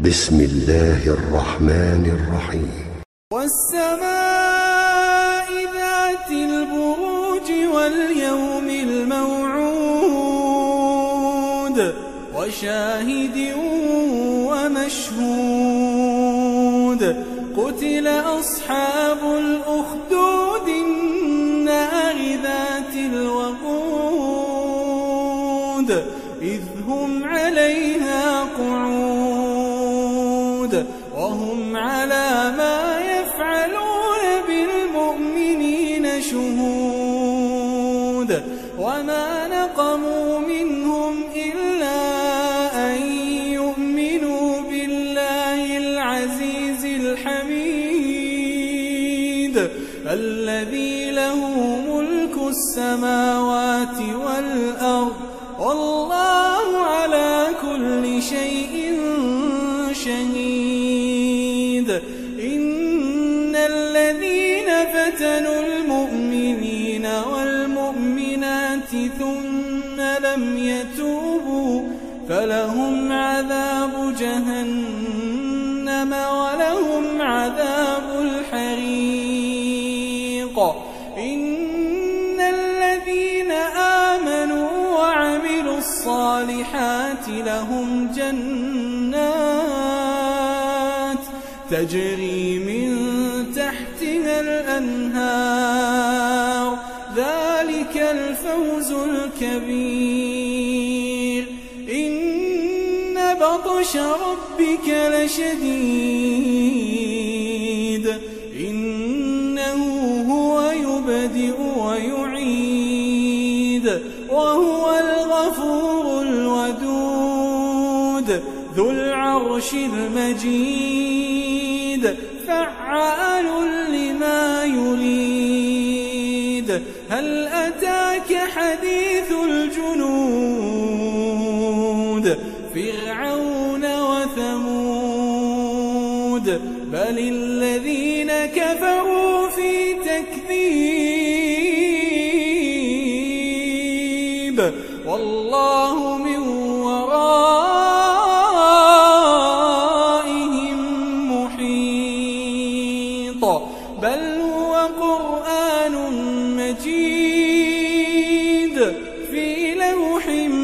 بسم الله الرحمن الرحيم. والسماء ذات البروج واليوم الموعود وشاهد ومشهود قتل أصحاب الأخدود النار ذات الوقود إذ هم عليها قعود وهم على ما يفعلون بالمؤمنين شهود وما نقموا منهم إلا أن يؤمنوا بالله العزيز الحميد الذي له ملك السماوات والأرض والله على كل شيء شهيد. إن الذين فتنوا المؤمنين والمؤمنات ثم لم يتوبوا فلهم عذاب جهنم ولهم عذاب الحريق. إن الذين آمنوا وعملوا الصالحات لهم جنات تجري من تحتها الأنهار ذلك الفوز الكبير. إن بطش ربك لشديد إنه هو يبدئ ويعيد وهو الغفور الودود ذو العرش المجيد فعال لما يريد. هل أتاك حديث الجنود فرعون وثمود بل الذين كفروا في تكذيب والله من ورائهم محيط. بل هو قرآن مجيد في لوح